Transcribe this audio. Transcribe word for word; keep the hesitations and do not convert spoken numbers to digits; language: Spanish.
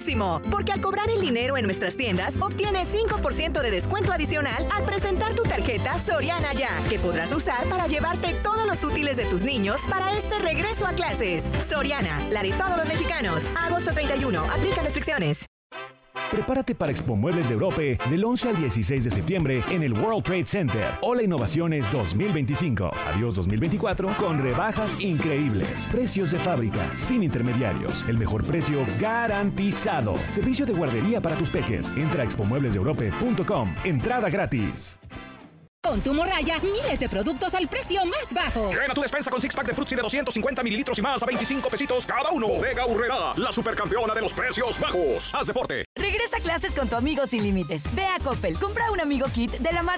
máximo, porque al cobrar el dinero en nuestras tiendas, obtienes cinco por ciento de descuento adicional al presentar tu tarjeta Soriana Ya, que podrás usar para llevarte todos los útiles de tus niños para este regreso a clases. Soriana, la de todos los mexicanos. Agosto treinta y uno, aplica restricciones. Prepárate para Expo Muebles de Europe del once al dieciséis de septiembre en el World Trade Center. Hola Innovaciones dos mil veinticinco. Adiós dos mil veinticuatro con rebajas increíbles. Precios de fábrica, sin intermediarios. El mejor precio garantizado. Servicio de guardería para tus peques. Entra a expo muebles de europe punto com. Entrada gratis. Con tu morraya, miles de productos al precio más bajo. Llena tu despensa con six pack de Fruitsy de doscientos cincuenta mililitros y más a veinticinco pesitos cada uno. Bodega Aurrerá, la supercampeona de los precios bajos. Haz deporte. Regresa a clases con tu amigo sin límites. Ve a Coppel, compra un amigo kit de la marca